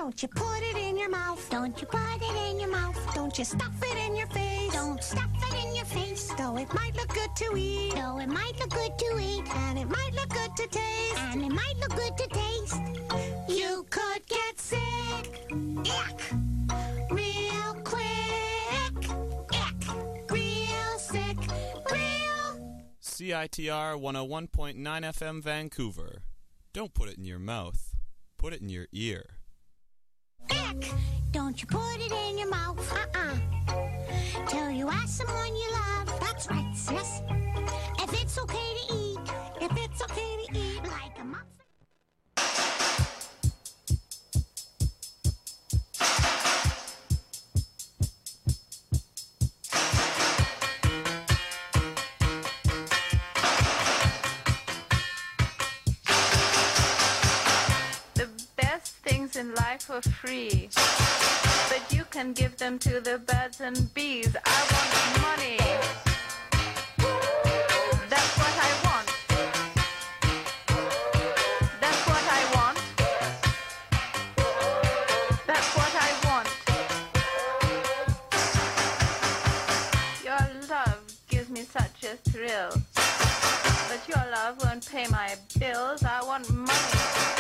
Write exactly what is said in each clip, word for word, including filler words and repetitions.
Don't you put it in your mouth. Don't you put it in your mouth. Don't you stuff it in your face. Don't stuff it in your face. Though it might look good to eat. Though it might look good to eat. And it might look good to taste. And it might look good to taste. You could get sick. Ick. Real quick. Ick. Real sick. Real. C I T R one oh one point nine F M Vancouver. Don't put it in your mouth. Put it in your ear. Ick! Don't you put it in your mouth. Uh-uh. Till you ask someone you love. That's right, sis. If it's okay to eat. If it's okay to eat like a muffin. In life for free, but you can give them to the birds and bees. I want money. That's what I want. That's what I want. That's what I want. Your love gives me such a thrill, but your love won't pay my bills. I want money.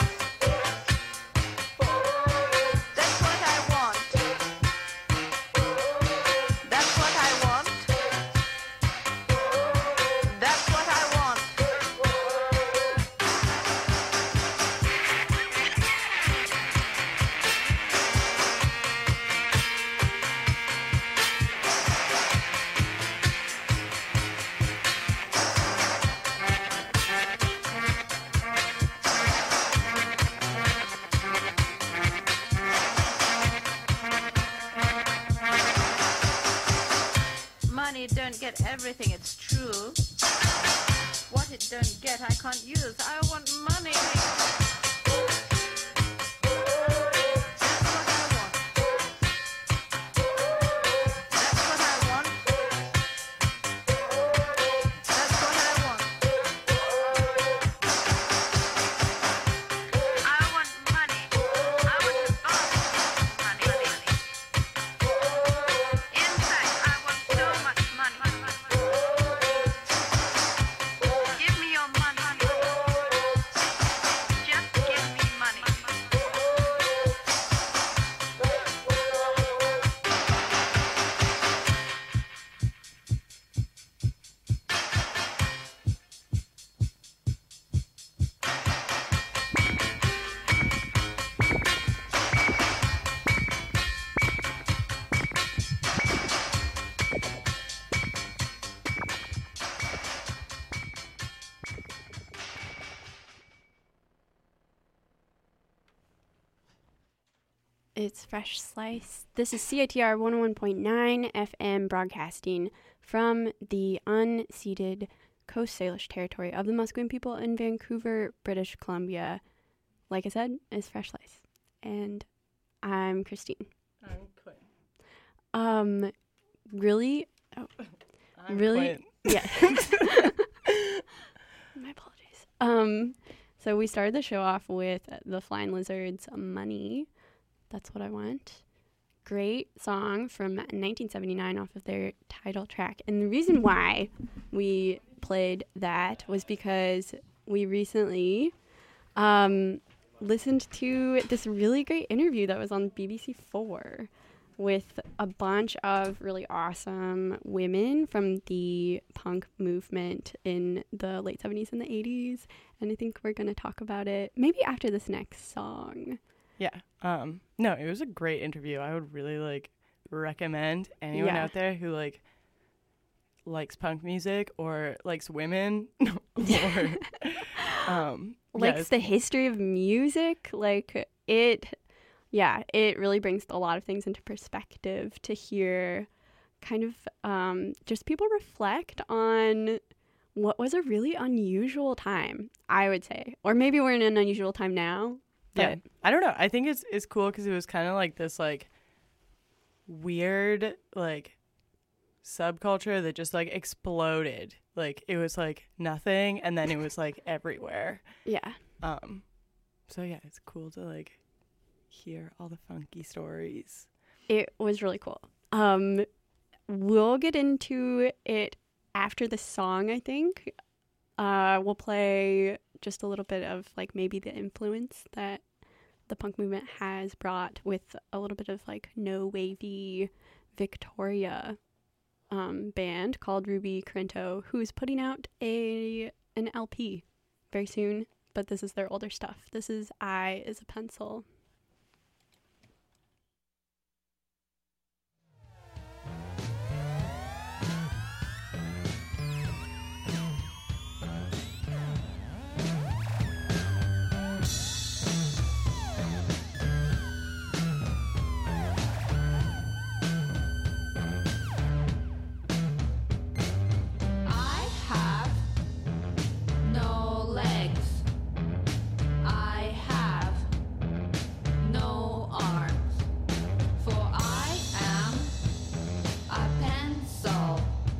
Don't get everything, it's true. What it don't get, I can't use. I want money. It's Fresh Slice. This is C I T R one oh one point nine F M broadcasting from the unceded Coast Salish territory of the Musqueam people in Vancouver, British Columbia. Like I said, it's Fresh Slice. And I'm Christine. I'm Quinn. Um, really? Oh, I'm really? Quinn. Yeah. My apologies. Um, so we started the show off with the Flying Lizards' Money. That's What I Want. Great song from nineteen seventy-nine off of their title track. And the reason why we played that was because we recently um, listened to this really great interview that was on B B C four with a bunch of really awesome women from the punk movement in the late seventies and the eighties. And I think we're going to talk about it maybe after this next song. Yeah. Um, no, it was a great interview. I would really like recommend anyone Yeah. out there who like likes punk music or likes women or um likes yeah, the history of music. Like it, yeah, it really brings a lot of things into perspective to hear kind of um, just people reflect on what was a really unusual time, I would say. Or maybe we're in an unusual time now. yeah. I don't know. I think it's it's cool because it was kind of like this like weird like subculture that just like exploded. Like it was like nothing and then it was like everywhere. Yeah. Um so yeah, it's cool to like hear all the funky stories. It was really cool. Um, we'll get into it after the song, I think. Uh, we'll play just a little bit of like maybe the influence that the punk movement has brought with a little bit of like no wavy Victoria um, band called Ruby Corinto, who's putting out a an L P very soon, but this is their older stuff. This is I Is a Pencil. I have no legs. I have no arms. For I am a pencil.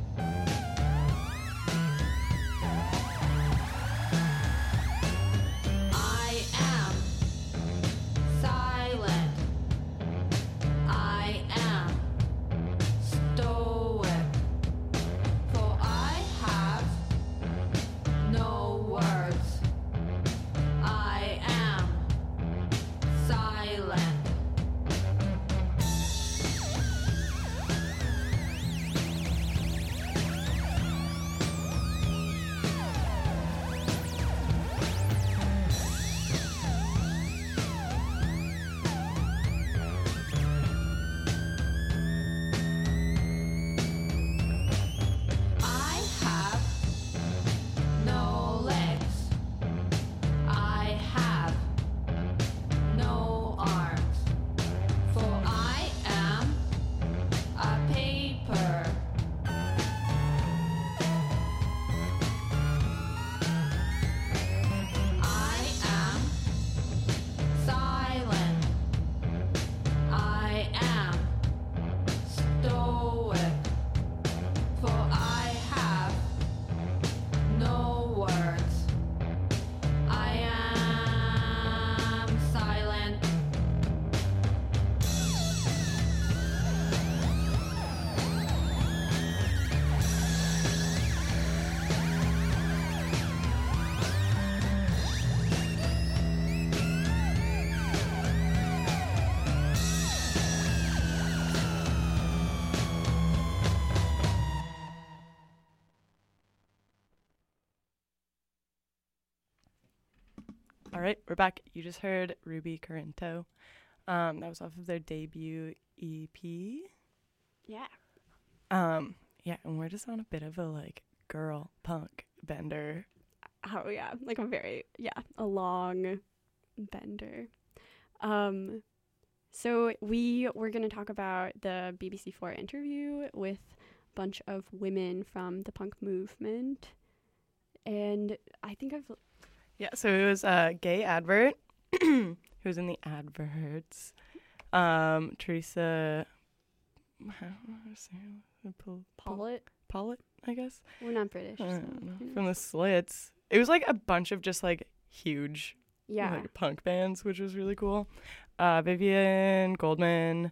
I am silent. I am stoic. For I have no words. I am silent. I have no legs. I have no arms. For I am a paper. I am silent. I am stoic. For I have no words. I am silent. All right, we're back. You just heard Ruby Corinto. Um, that was off of their debut E P. Yeah. Um, yeah, and we're just on a bit of a like girl punk bender. Oh yeah, like a very yeah, a long bender. Um so we were going to talk about the B B C four interview with a bunch of women from the punk movement. And I think I've Yeah, so it was a gay advert who was in the adverts. Um, Teresa how do I say it? Pol- Pol- Pollitt. Pollitt, I guess. We're not British. I So, don't know. you know. From the Slits. It was like a bunch of just like huge Yeah. like punk bands, which was really cool. Uh, Vivian Goldman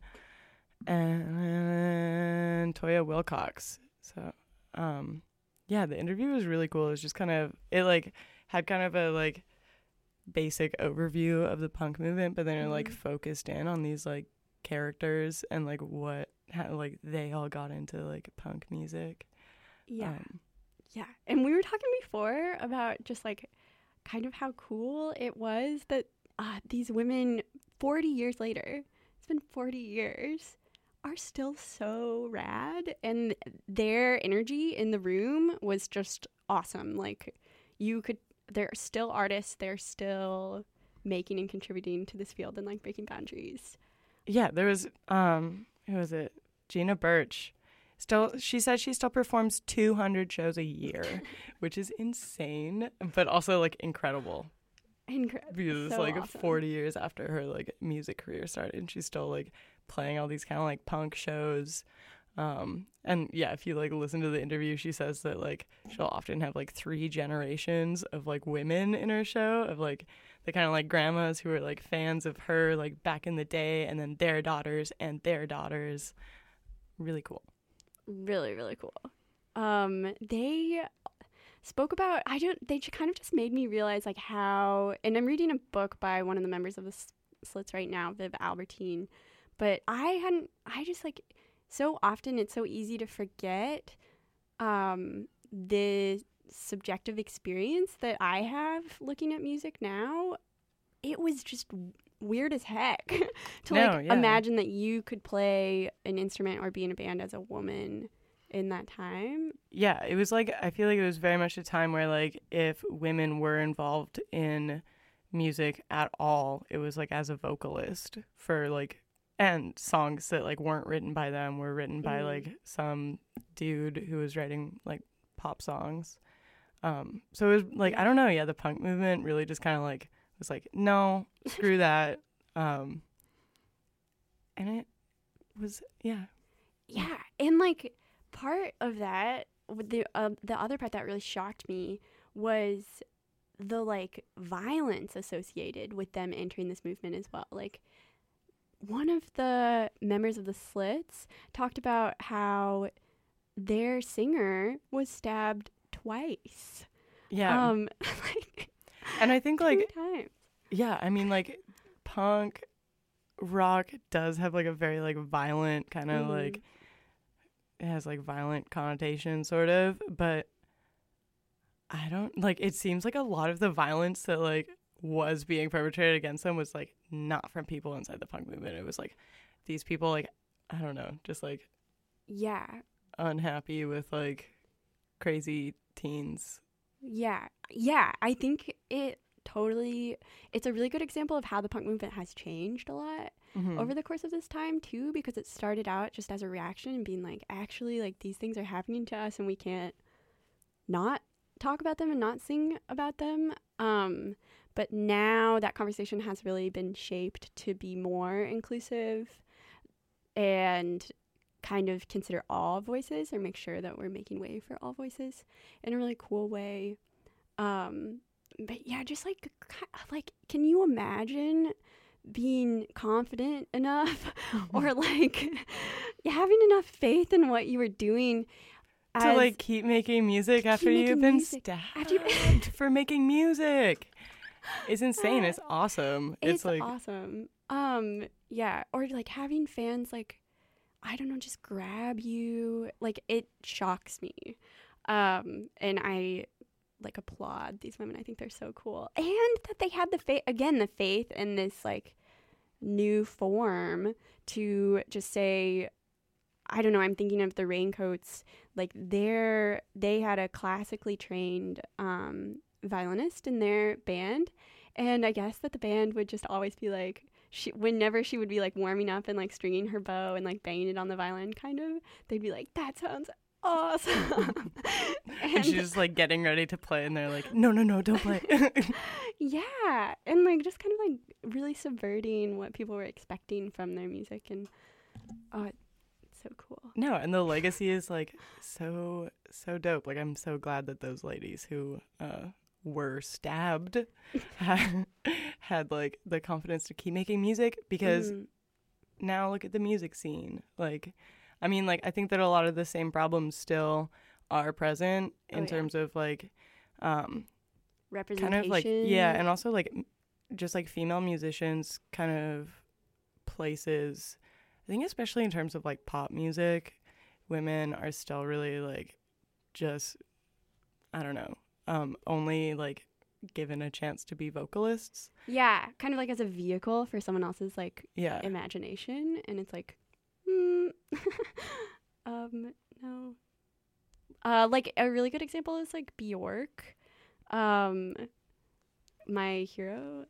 and Toya Wilcox. So, um, yeah, the interview was really cool. It was just kind of it like had kind of a like basic overview of the punk movement, but then it like Mhm. focused in on these like characters and like what how like they all got into like punk music. Yeah. Um, Yeah. And we were talking before about just like kind of how cool it was that uh, these women forty years later, it's been forty years, are still so rad. And their energy in the room was just awesome. Like you could, they're still artists. They're still making and contributing to this field and like breaking boundaries. Yeah, there was um who was it? Gina Birch. Still she said she still performs two hundred shows a year, which is insane, but also like incredible. Incredible. Because it's So like awesome. forty years after her like music career started and she's still like playing all these kind of like punk shows. Um and yeah, if you like listen to the interview, she says that like she'll often have like three generations of like women in her show, of like the kind of like grandmas who were like fans of her like back in the day, and then their daughters and their daughters. Really cool. Really, really cool. Um, they spoke about, I don't, they kind of just made me realize like how, and I'm reading a book by one of the members of the Slits right now, Viv Albertine, but I hadn't, I just like, so often it's so easy to forget um, the subjective experience that I have looking at music now. It was just weird as heck to No, like yeah. imagine that you could play an instrument or be in a band as a woman in that time. Yeah, it was like, I feel like it was very much a time where like if women were involved in music at all, it was like as a vocalist for like, and songs that like weren't written by them were written by Mm. like some dude who was writing like pop songs. Um, so it was like, I don't know, yeah, the punk movement really just kind of like was like, no, screw that. Um, and it was, yeah. Yeah, and like part of that, with the uh, the other part that really shocked me was the like violence associated with them entering this movement as well. Like one of the members of the Slits talked about how their singer was stabbed twice. Yeah. Um, like and I think two like, times. yeah, I mean like punk rock does have like a very like violent kind of Mhm. like, it has like violent connotation sort of, but I don't like, it seems like a lot of the violence that like was being perpetrated against them was like not from people inside the punk movement. It was like these people like, I don't know, just like Yeah. unhappy with like crazy teens. Yeah. Yeah. I think it totally, it's a really good example of how the punk movement has changed a lot Mhm. over the course of this time too, because it started out just as a reaction and being like, actually, like these things are happening to us and we can't not talk about them and not sing about them. Um, but now that conversation has really been shaped to be more inclusive and kind of consider all voices or make sure that we're making way for all voices in a really cool way. Um, but yeah, just like, like, can you imagine being confident enough or like having enough faith in what you were doing to as, like keep making music after keep you've making been music stabbed after you- for making music? It's insane. Uh, It's awesome. It's, it's like awesome. Um, yeah, or like having fans like, I don't know, just grab you. Like it shocks me. Um, and I like applaud these women. I think they're so cool. And that they had the faith, again, the faith in this like new form to just say, I don't know, I'm thinking of the Raincoats, like they're, they had a classically trained um, violinist in their band. And I guess that the band would just always be like, she, whenever she would be like warming up and like stringing her bow and like banging it on the violin kind of, they'd be like, that sounds awesome. and she's just like getting ready to play and they're like, no, no, no, don't play. yeah. And like just kind of like really subverting what people were expecting from their music. And oh, it's so cool. No, and the legacy is like so, so dope. Like I'm so glad that those ladies who uh, were stabbed had, had like the confidence to keep making music, because Mhm. now look at the music scene. Like, I mean, like I think that a lot of the same problems still are present in Oh, yeah. terms of like, um, Representation. kind of like, yeah, and also like m- just like female musicians kind of places. I think especially in terms of like pop music, women are still really like just, I don't know, um, only like given a chance to be vocalists. Yeah, kind of like as a vehicle for someone else's like Yeah. imagination, and it's like, hmm, um, no. Uh, like a really good example is like Bjork, um, my hero.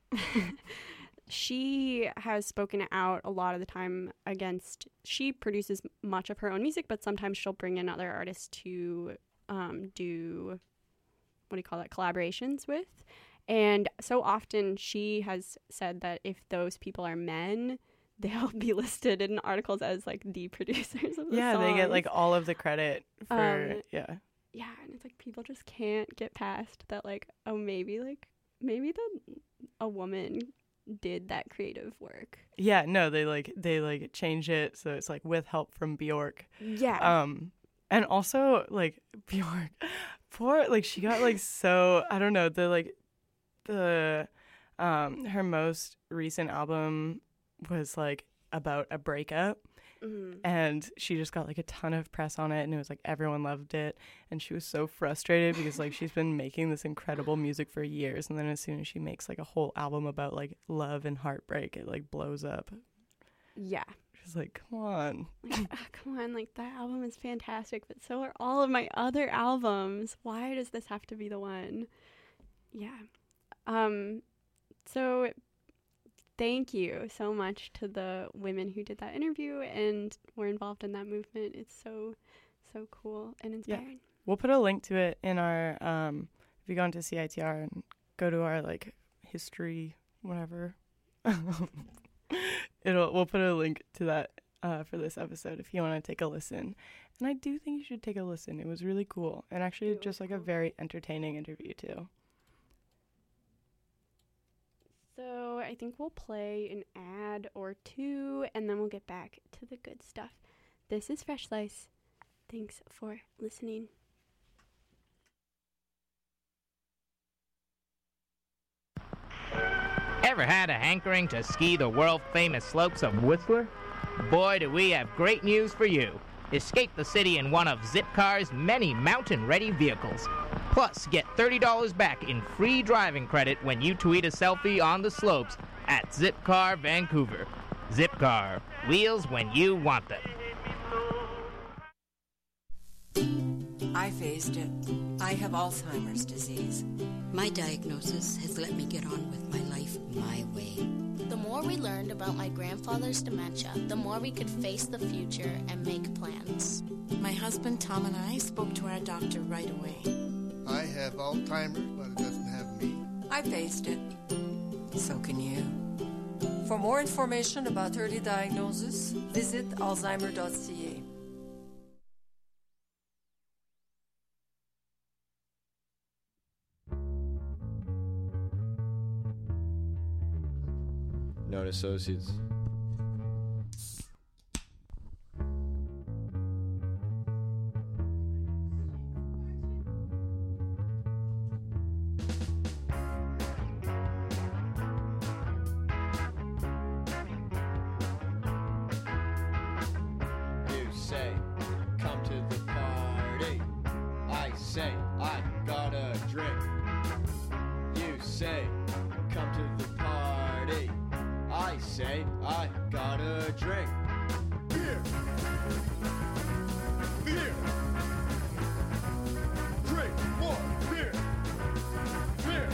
She has spoken out a lot of the time against. She produces much of her own music, but sometimes she'll bring in other artists to um, do what do you call that, collaborations with. And so often she has said that if those people are men, they'll be listed in articles as like the producers of the Yeah, they get songs. like all of the credit for, Um, yeah. Yeah, and it's like people just can't get past that, like, oh, maybe like maybe the a woman did that creative work. Yeah, no, they like they like change it so it's like with help from Bjork. Yeah. Um and also like Bjork, poor like she got like so I don't know, the like the um her most recent album was like about a breakup. Mm-hmm. And she just got like a ton of press on it, and it was like everyone loved it, and she was so frustrated because like she's been making this incredible music for years, and then as soon as she makes like a whole album about like love and heartbreak, it like blows up. Yeah. She's like, come on. Like, oh, come on, like that album is fantastic, but so are all of my other albums. Why does this have to be the one? Yeah. Um so thank you so much to the women who did that interview and were involved in that movement. It's so, so cool and inspiring. Yeah. We'll put a link to it in our, um, if you go into C I T R and go to our, like, history, whatever, it'll, we'll put a link to that uh, for this episode if you want to take a listen. And I do think you should take a listen. It was really cool. And actually just, like, cool. a very entertaining interview, too. So I think we'll play an ad or two, and then we'll get back to the good stuff. This is Fresh Slice. Thanks for listening. Ever had a hankering to ski the world-famous slopes of Whistler? Boy, do we have great news for you. Escape the city in one of Zipcar's many mountain-ready vehicles. Plus, get thirty dollars back in free driving credit when you tweet a selfie on the slopes at Zipcar Vancouver. Zipcar, wheels when you want them. I faced it. I have Alzheimer's disease. My diagnosis has let me get on with my life my way. The more we learned about my grandfather's dementia, the more we could face the future and make plans. My husband Tom and I spoke to our doctor right away. I have Alzheimer's, but it doesn't have me. I faced it. So can you. For more information about early diagnosis, visit alzheimer dot c a. Note Associates. You say, come to the party. I say, I got a drink. You say, come to the party. I say, I got a drink. Beer. Beer. Drink more beer. Beer.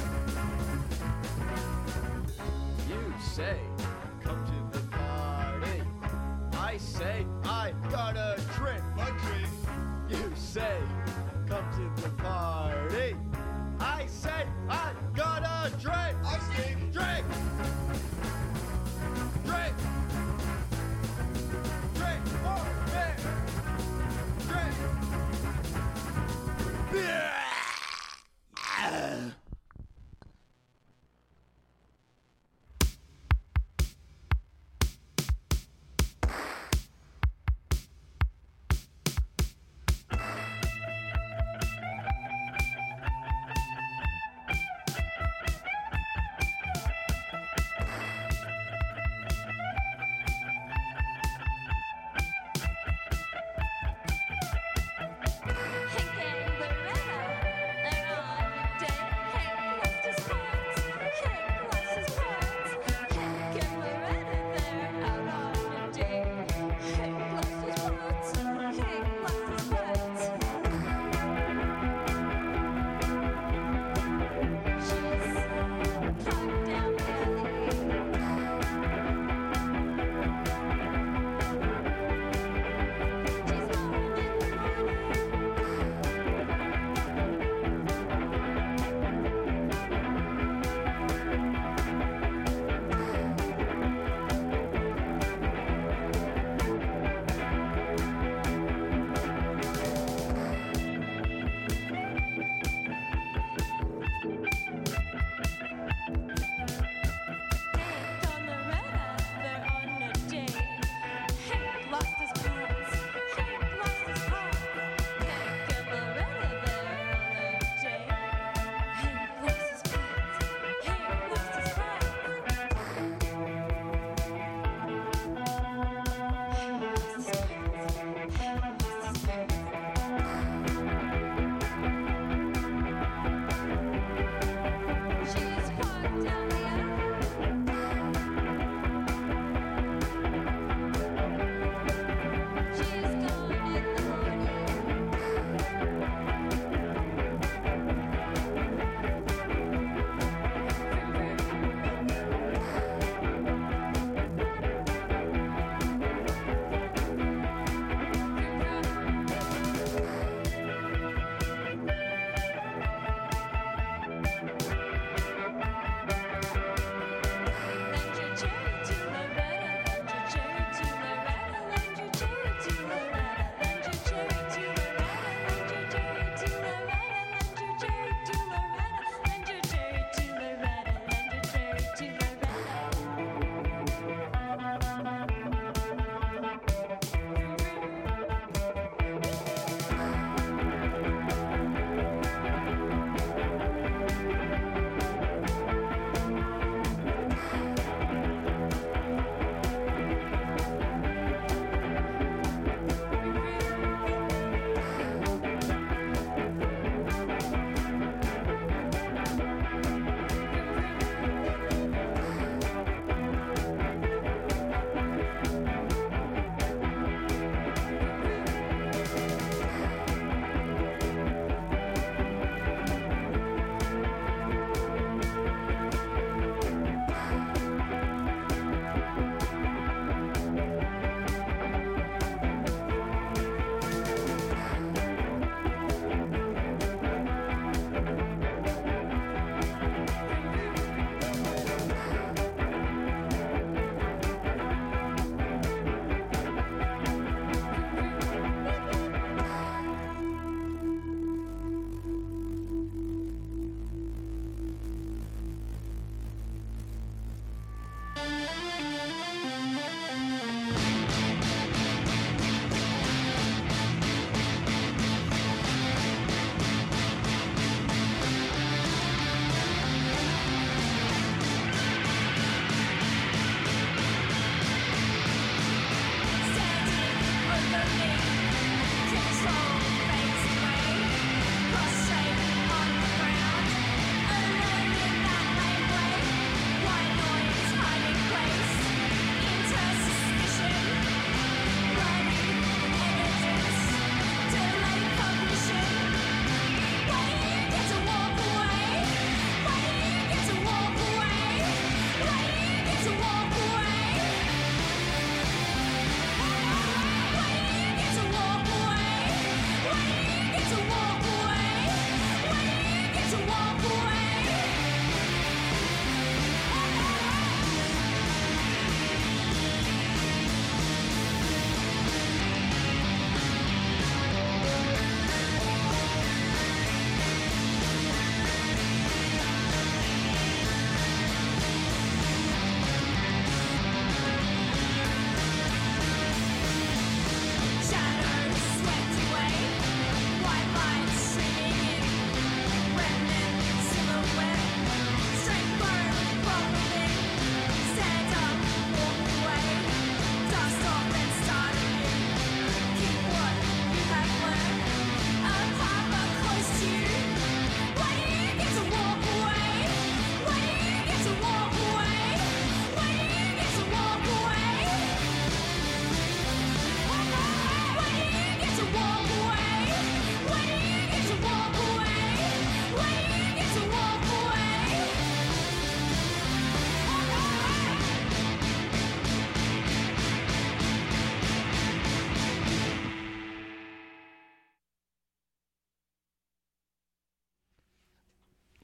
You say, come to the party. I say, I got a drink. A drink. You say, come to the party. I say, I got a drink. I say, drink. Drink! Drink more beer! Drink! Beer!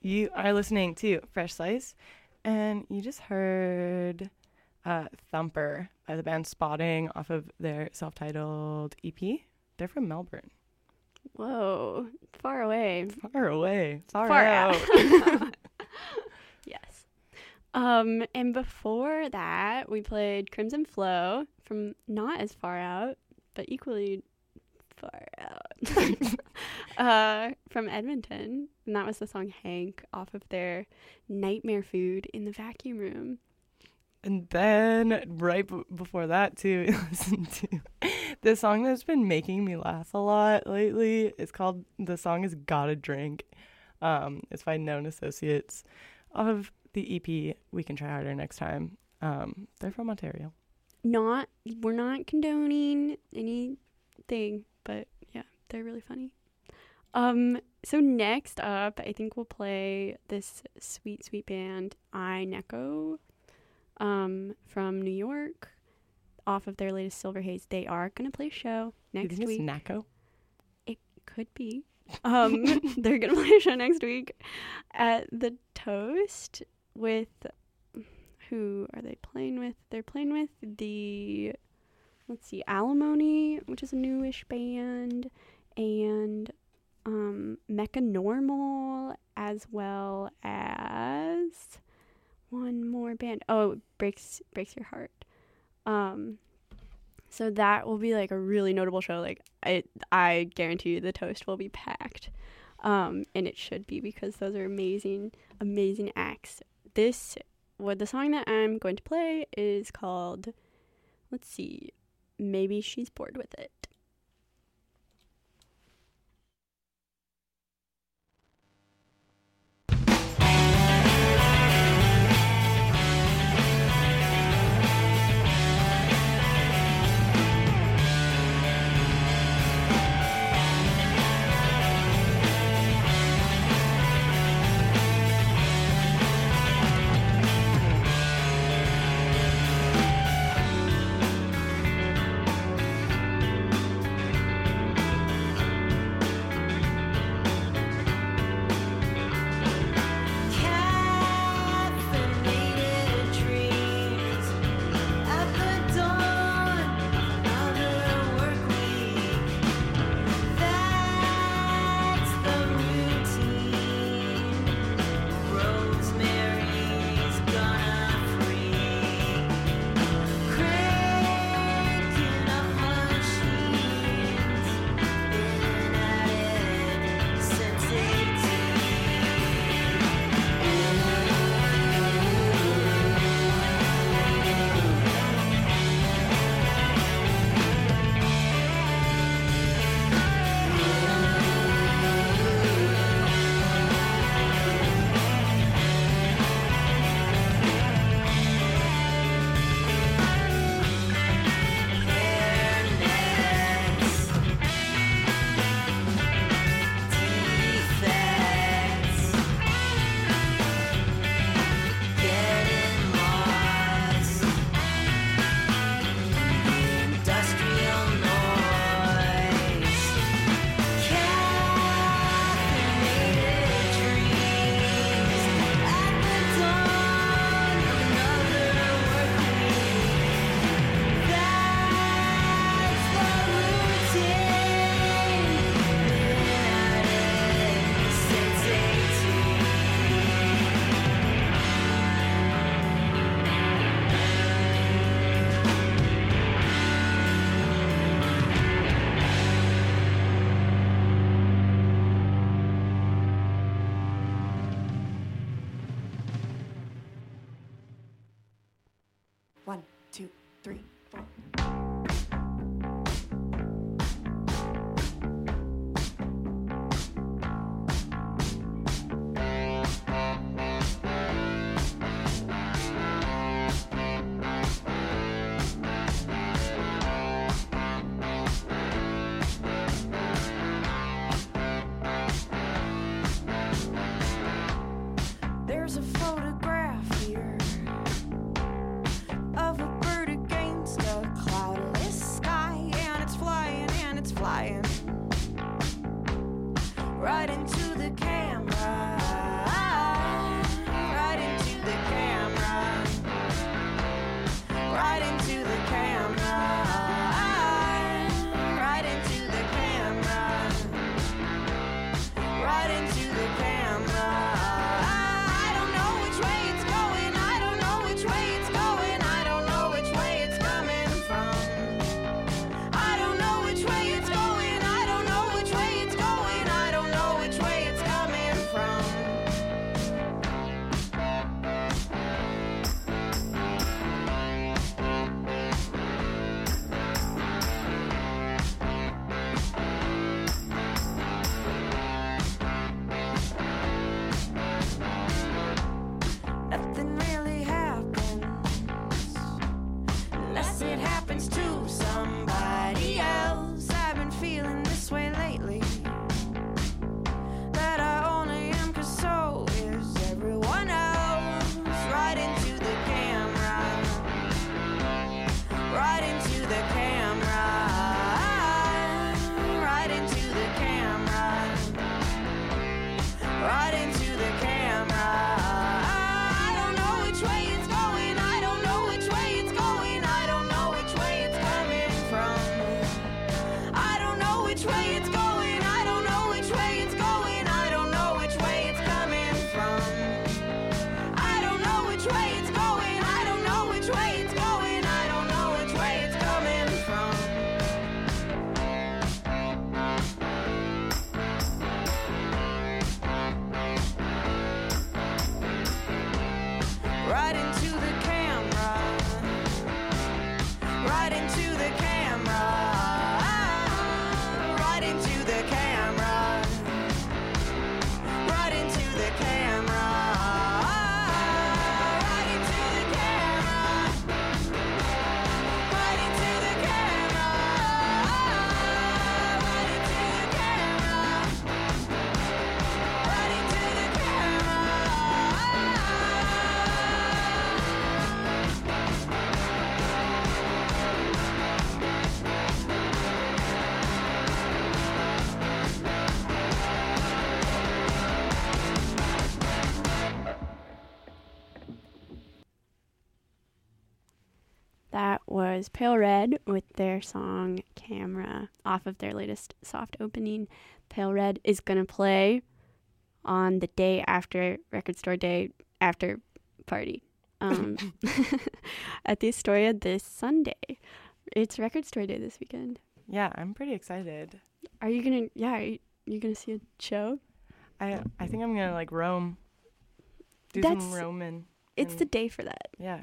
You are listening to Fresh Slice, and you just heard uh, Thumper by the band Spotting off of their self-titled E P. They're from Melbourne. Whoa, far away. Far away. Far, Far out. out. Yes. Um, and before that, we played Crimson Flow from not as far out, but equally far out. uh, from Edmonton. And that was the song Hank off of their Nightmare Food in the Vacuum Room. And then right b- before that, too, we listened to the song that's been making me laugh a lot lately. It's called, the song is Gotta Drink. Um, it's by Known Associates off of the E P We Can Try Harder Next Time. Um, they're from Ontario. Not, we're not condoning anything, but yeah, they're really funny. Um, so next up, I think we'll play this sweet, sweet band, I Neko. Um, from New York, off of their latest Silver Haze. They are gonna play a show next you think week. It's Nako? It could be. Um, they're gonna play a show next week at the Toast with, who are they playing with? They're playing with the, let's see, Alimony, which is a newish band, and um, Mecha Normal, as well as one more band. Oh, breaks breaks your heart. Um, so that will be like a really notable show. Like I, I guarantee you, the Toast will be packed, um, and it should be because those are amazing, amazing acts. This, what the song that I'm going to play is called. Let's see, Maybe She's Bored with It. One, two, three, four. There's a photograph here of a bird against a cloudless sky, and it's flying, and it's flying right into the camera. which way it's going. I don't know which way it's going. I don't know which way it's coming from. I don't know which way it's going. I don't know which way it's going. I don't know which way it's coming from. Right into the camera. Right into the camera. Right into the camera. Right into the camera. Right into the camera. Right into the camera. Right into the camera. Right into the camera. That was Pale Red with their song Camera off of their latest soft opening. Pale Red is going to play on the day after Record Store Day after party um, at the Astoria this Sunday. It's Record Store Day this weekend. Yeah, I'm pretty excited. Are you going to, yeah, are you, you going to see a show? I I think I'm going to like roam. Do That's- some roaming. It's and- the day for that. Yeah.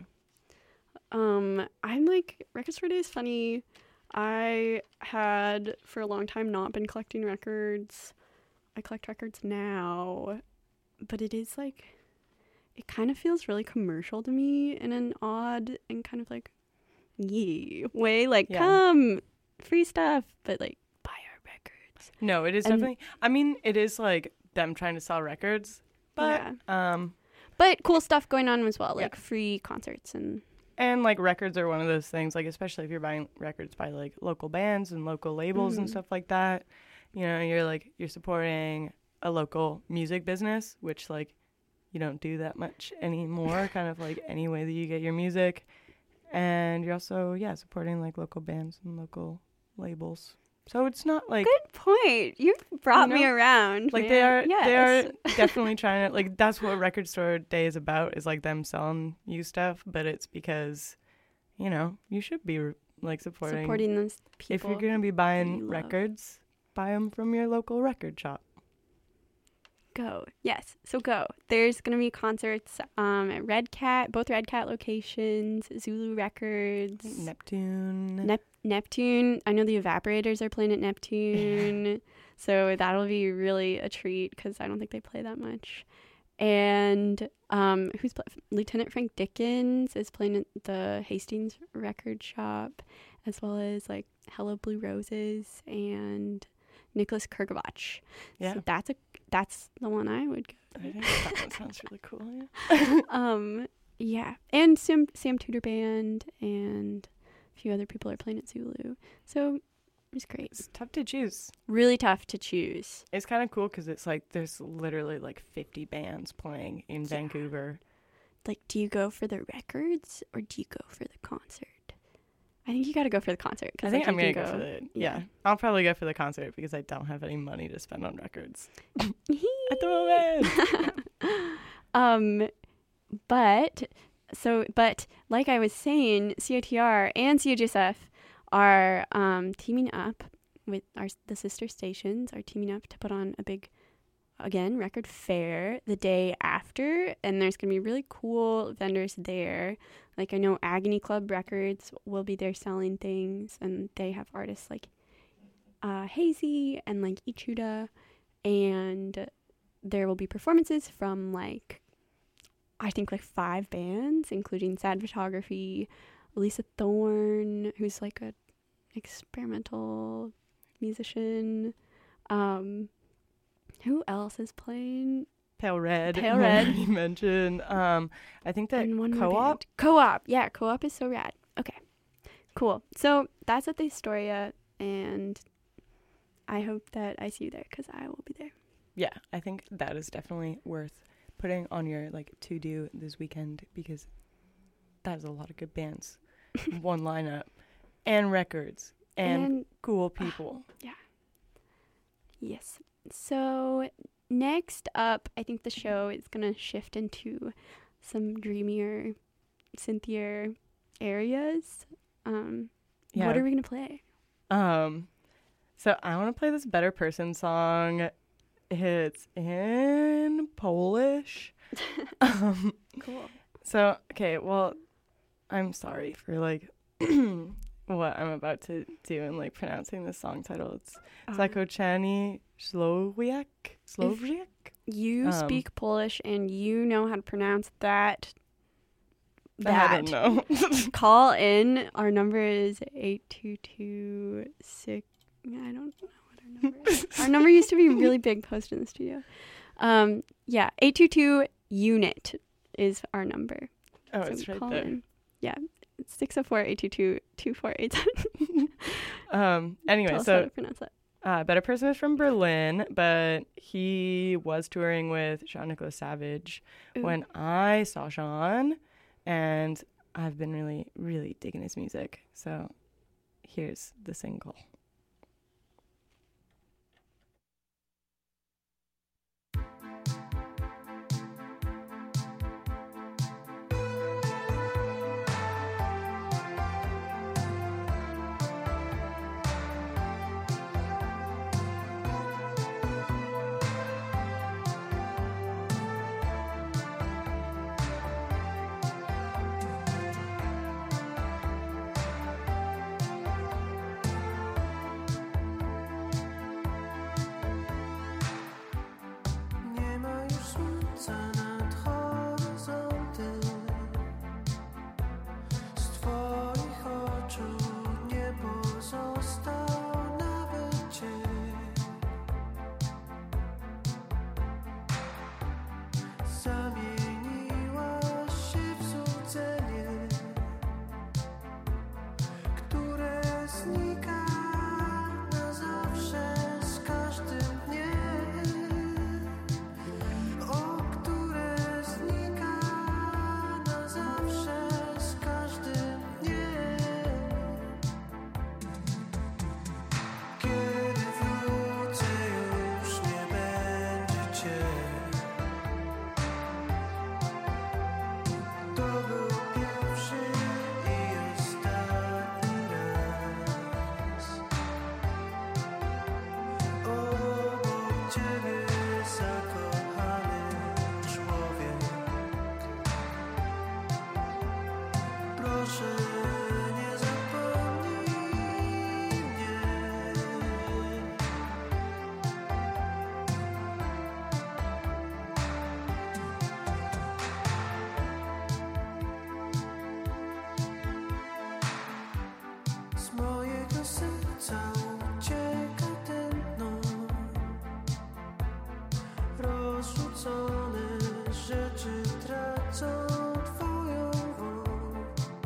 Um, I'm like, Record Store Day is funny. I had for a long time not been collecting records. I collect records now, but it is like, it kind of feels really commercial to me in an odd and kind of like, yee way. Like, Yeah. come, free stuff, but like, buy our records. No, it is And- definitely. I mean, it is like them trying to sell records, but um, But cool stuff going on as well, Yeah. like free concerts and. and like records are one of those things. Like especially if you're buying records by like local bands and local labels and Mhm. stuff like that. You know, you're like you're supporting a local music business, which like you don't do that much anymore. Kind of like any way that you get your music, and you're also yeah supporting like local bands and local labels. So it's not like Good point. You brought You me know, around. like man. they are Yes. they are definitely trying to like that's what Record Store Day is about, is like them selling you stuff, but it's because you know you should be like supporting, supporting those people. if you're gonna be you buying love. records, buy them from your local record shop. Go. Yes. So go. There's going to be concerts um, at Red Cat, both Red Cat locations, Zulu Records, Neptune. Nep- Neptune. I know the Evaporators are playing at Neptune. So that'll be really a treat because I don't think they play that much. And um, who's pl- Lieutenant Frank Dickens is playing at the Hastings Record Shop, as well as like Hello Blue Roses and Nicholas Kirkovach. Yeah. So that's a that's the one I would go. I think that one sounds really cool. Yeah. Um, yeah, and Sam Sam Tudor Band and a few other people are playing at Zulu. So it's great. It's tough to choose. Really tough to choose. It's kind of cool because it's like there's literally like fifty bands playing in Yeah. Vancouver. Like, do you go for the records or do you go for the concert? I think you got to go for the concert. 'cause, I think like, I'm you gonna can go, for the yeah. I'll probably go for the concert because I don't have any money to spend on records at the moment. um, but so but like I was saying, C O T R and C H S F are um teaming up with our the sister stations are teaming up to put on a big again record fair the day after, and there's gonna be really cool vendors there. Like I know Agony Club Records will be there selling things, and they have artists like uh, Hazy and like Ichuda, and there will be performances from like I think like five bands, including Sad Photography, Lisa Thorne, who's like a experimental musician. Um, who else is playing? Pale Red. Pale Red. You mentioned. Um, I think that And one more Co-op. band. Co-op. Yeah, Co-op is so rad. Okay, cool. So that's at the Astoria, and I hope that I see you there because I will be there. Yeah, I think that is definitely worth putting on your like to do this weekend because that is a lot of good bands, one lineup, and records and, And- cool people. Yeah. Yes. So next up, I think the show is going to shift into some dreamier, synthier areas. Um, Yeah. What are we going to play? Um, so I want to play this Better Person song. It's in Polish. um, Cool. So, okay, well, I'm sorry for, like, what I'm about to do and, like, pronouncing this song title. It's Um, Zakochani Slowiak. Slowiak? You Um, speak Polish and you know how to pronounce that. I That. don't know. Call in. Our number is eight two two six. I don't know what our number is. Our number used to be really big post in the studio. Um, yeah, eight two two unit is our number. Oh, So it's right call there. in. Yeah, it's six oh four, eight two two, two four eight seven. Um, anyway, Tell us so how to pronounce that. Uh, Better Person is from Berlin, but he was touring with Jean-Nicolas Savage Ooh. when I saw Jean, and I've been really, really digging his music. So here's the single. Nie ma już słońca nad horyzontem. Z twoich oczu nie pozostał nawet cień. Zamieniłaś się w złudzenie, które znika na zawsze z każdym dniem. O, które znika na zawsze z każdym dniem. Kiedy wrócę, już nie będzie cię. To był pierwszy i ostatni raz. Obok ciebie zakochany człowiek. Proszę, nie zapomnij mnie. Z mojego serca ucieka tętno. Rozrzucone rzeczy tracą twoją woń.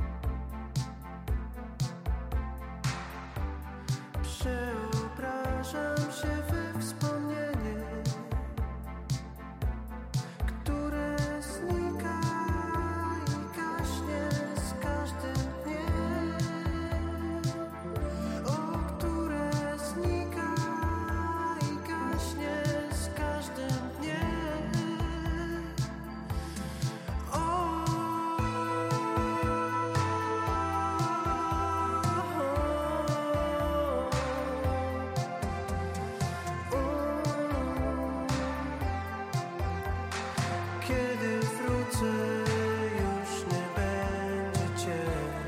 Przeobrażam się we wspomnienie, które znika i gaśnie z każdym dniem. O, które znika i gaśnie z każdym dniem. O, kiedy wrócę, już nie będzie cię.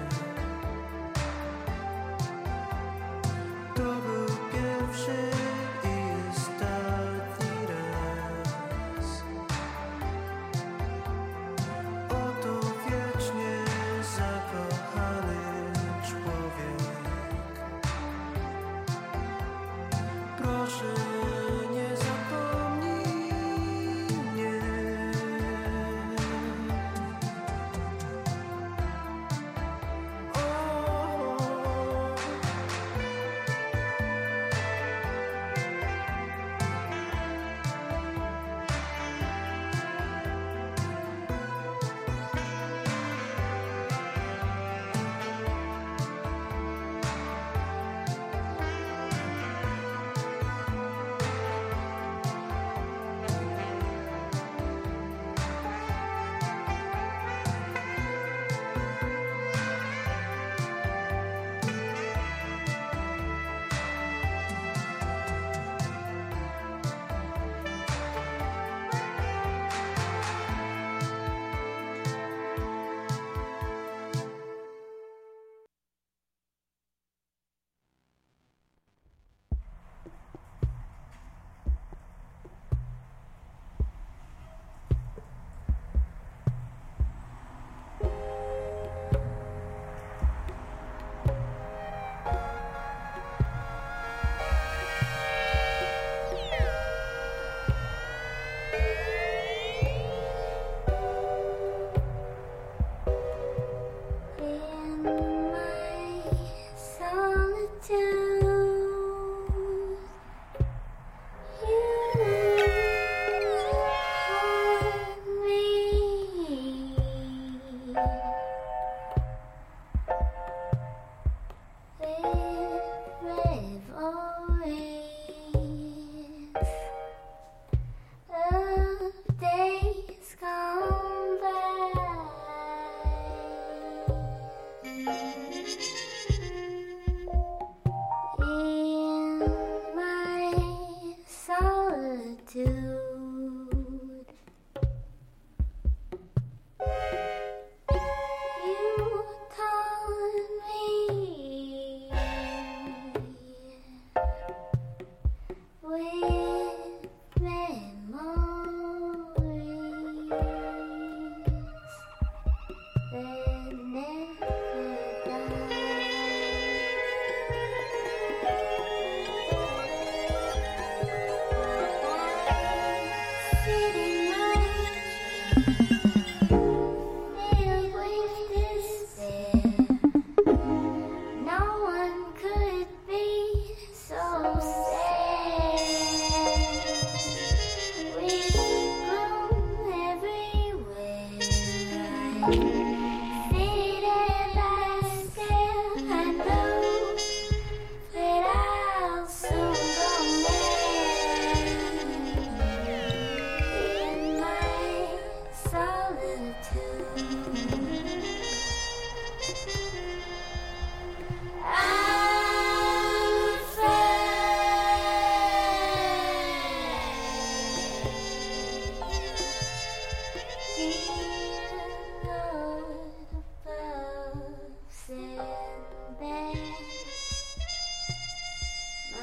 To był pierwszy i ostatni raz. Oto wiecznie zakochany człowiek. Proszę, nie zapomnij mnie.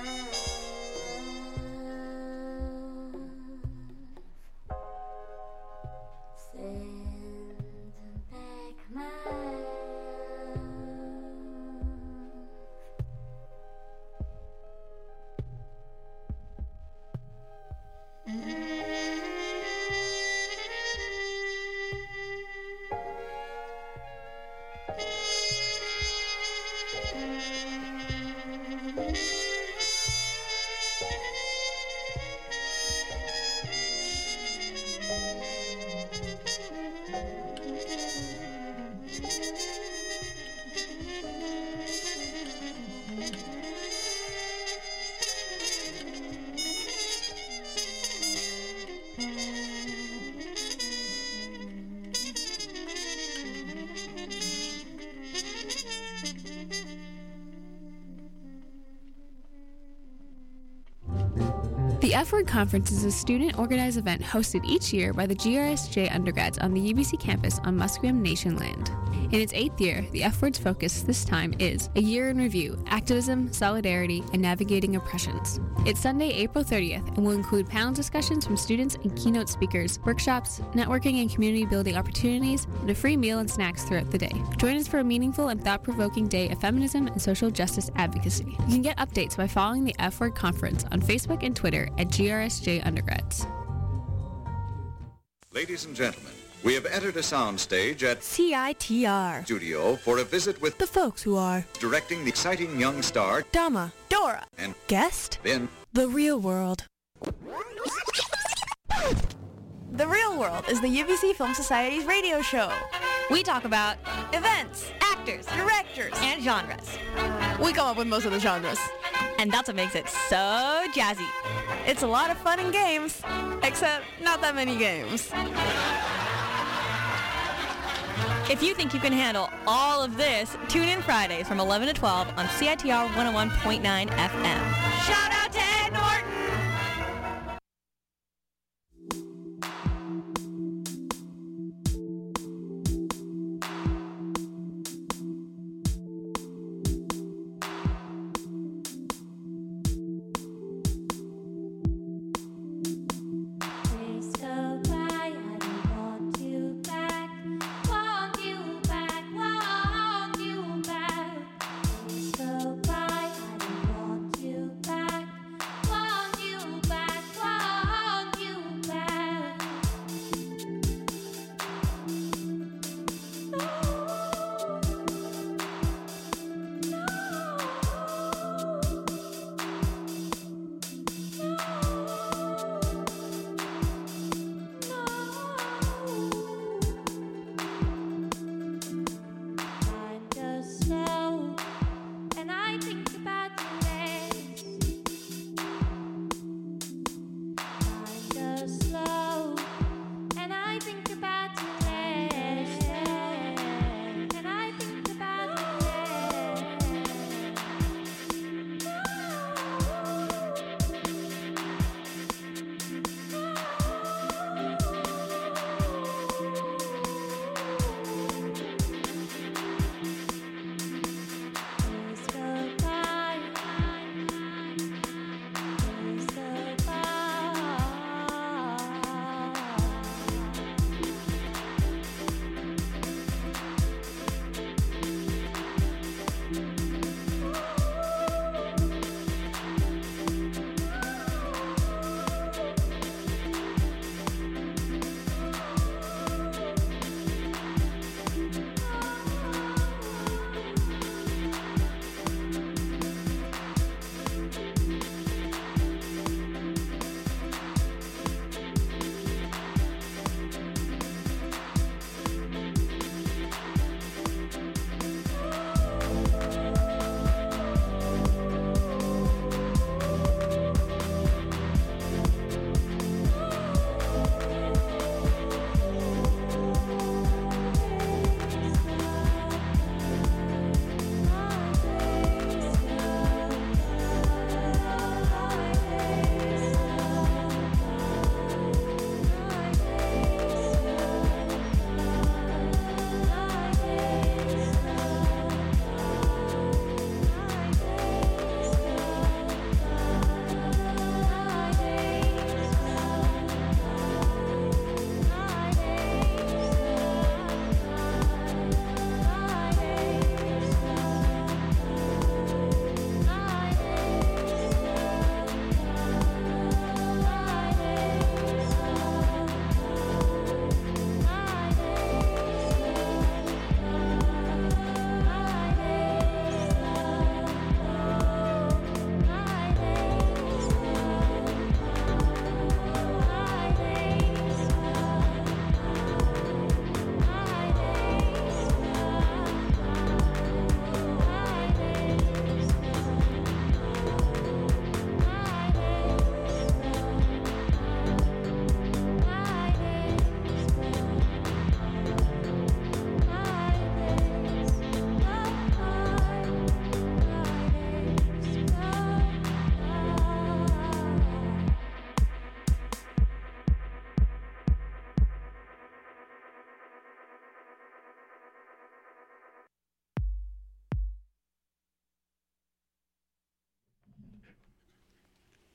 The F-Word Conference is a student-organized event hosted each year by the G R S J undergrads on the U B C campus on Musqueam Nation land. In its eighth year, the F-Word's focus this time is A Year in Review, Activism, Solidarity, and Navigating Oppressions. It's Sunday, April thirtieth, and will include panel discussions from students and keynote speakers, workshops, networking and community-building opportunities, and a free meal and snacks throughout the day. Join us for a meaningful and thought-provoking day of feminism and social justice advocacy. You can get updates by following the F-Word Conference on Facebook and Twitter at G R S J Undergrads. Ladies and gentlemen, we have entered a soundstage at C I T R studio for a visit with the folks who are directing the exciting young star Dama, Dora, and guest Ben. The Real World. The Real World is the U B C Film Society's radio show. We talk about events, actors, directors, and genres. We come up with most of the genres. And that's what makes it so jazzy. It's a lot of fun and games, except not that many games. If you think you can handle all of this, tune in Fridays from eleven to twelve on C I T R one oh one point nine F M. Shout out to Ed Norton!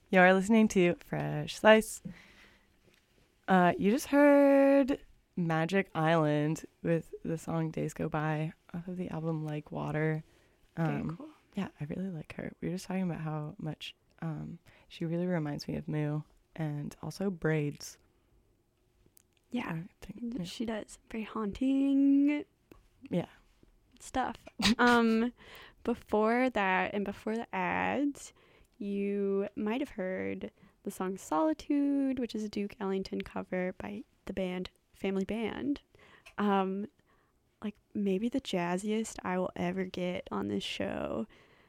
You're listening to Fresh Slice. Uh, you just heard Magic Island with the song Days Go By off of the album Like Water. Um, Very cool. Yeah, I really like her. We were just talking about how much um, she really reminds me of Moo, and also Braids. Yeah, think, yeah. she does. Very haunting. Yeah. Stuff. um, before that and before the ads, you might have heard the song Solitude, which is a Duke Ellington cover by the band Family Band. Um, like maybe the jazziest I will ever get on this show.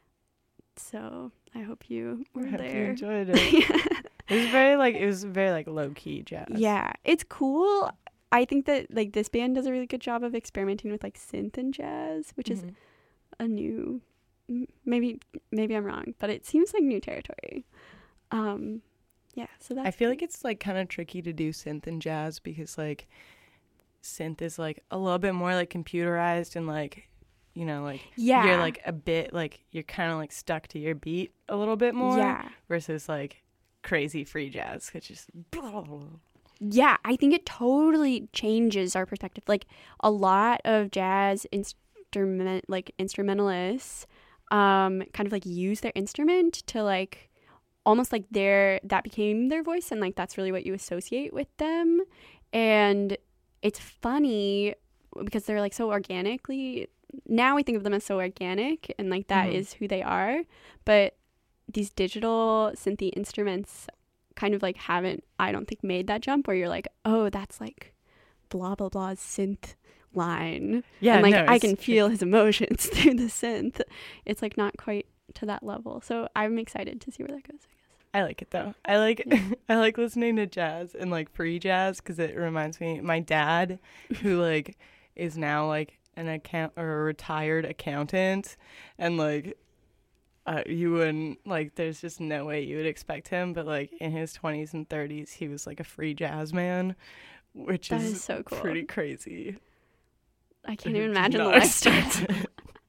So I hope you were I hope there. you enjoyed it. It was very like it was very like low key jazz. Yeah, it's cool. I think that like this band does a really good job of experimenting with like synth and jazz, which Mhm. is a new m- maybe maybe I'm wrong, but it seems like new territory. Um yeah, so that's I feel like it's like kind of tricky to do synth and jazz because like synth is like a little bit more like computerized and like you know like Yeah. you're like a bit like you're kind of like stuck to your beat a little bit more Yeah. versus like crazy free jazz which is Yeah, I think it totally changes our perspective. Like a lot of jazz instrument like instrumentalists um kind of like use their instrument to like almost like their that became their voice, and like that's really what you associate with them. And it's funny because they're like so organically, now we think of them as so organic and like that Mhm. is who they are, but these digital synthy instruments kind of like haven't, I don't think, made that jump where you're like, oh, that's like blah blah blah's synth line. Yeah, and like no, I it's- can feel his emotions through the synth. It's like not quite to that level. So I'm excited to see where that goes. I like it though. I like I like listening to jazz and like free jazz because it reminds me my dad, who like is now like an account or a retired accountant, and like uh, you wouldn't like. There's just no way you would expect him, but like in his twenties and thirties, he was like a free jazz man, which That is, is so cool. pretty crazy. I can't I even did imagine the not lifestyle. expect it.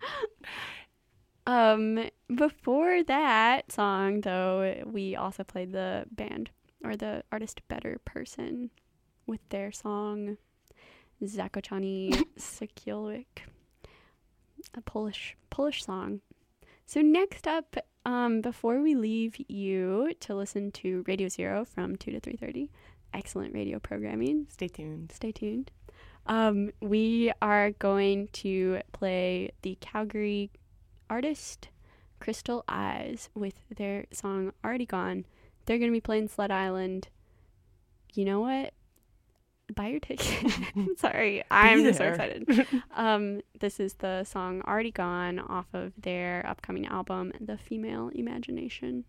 Um, before that song, though, we also played the band or the artist Better Person with their song Zakochani Sekielwik, a Polish Polish song. So next up, um, before we leave you to listen to Radio Zero from two to three thirty, excellent radio programming. Stay tuned. Stay tuned. Um, we are going to play the Calgary artist Crystal Eyes with their song Already Gone. They're going to be playing Sled Island. You know what? Buy your ticket. Sorry, I'm just so there. excited. um, this is the song Already Gone off of their upcoming album, The Female Imagination.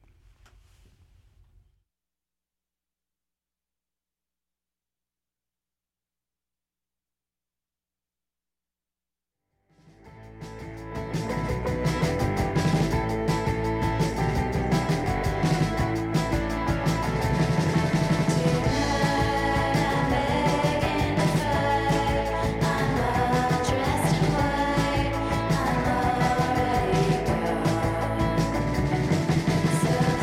So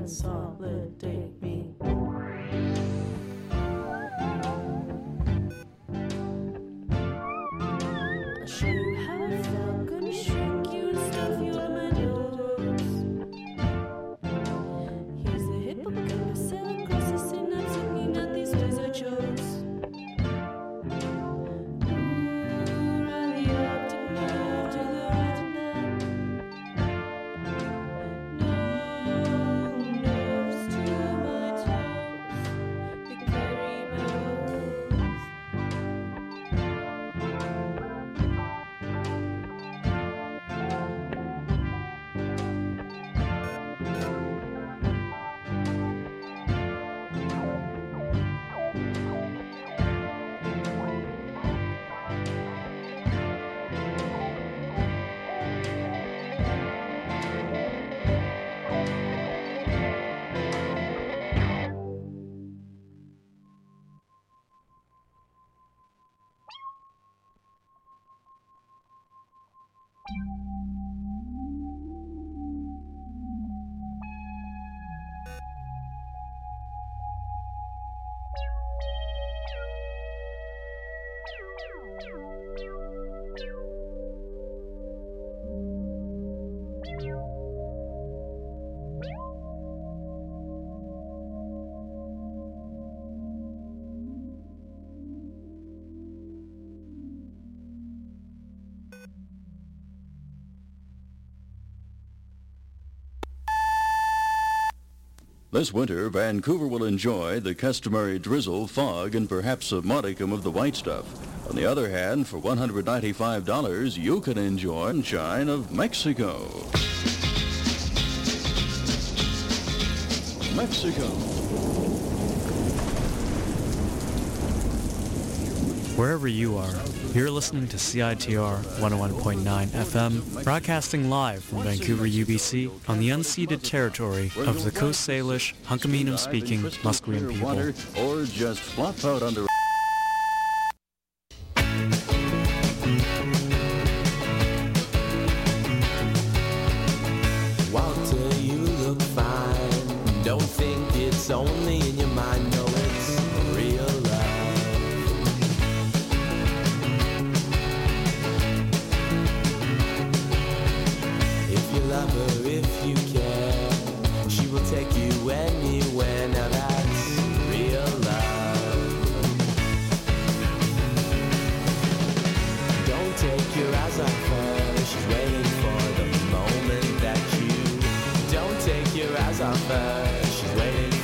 consolidate me. I'll show you how I felt, gonna shrink you and stuff you on my nose. Here's the hippocampus, cell across the synapse, looking at these days I chose. This winter, Vancouver will enjoy the customary drizzle, fog, and perhaps a modicum of the white stuff. On the other hand, for one hundred ninety-five dollars, you can enjoy sunshine of Mexico. Mexico. Wherever you are, you're listening to C I T R one oh one point nine F M, broadcasting live from Vancouver, U B C, on the unceded territory of the Coast Salish, Hunkaminam-speaking Musqueam people. Or just flop out under... Walter, you look fine. Don't think it's only in your mind. No, it's real love. If you love her, if you care, she will take you anywhere. Now that's real love. Don't take your eyes off her. She's waiting for the moment that you. Don't take your eyes off her. She's waiting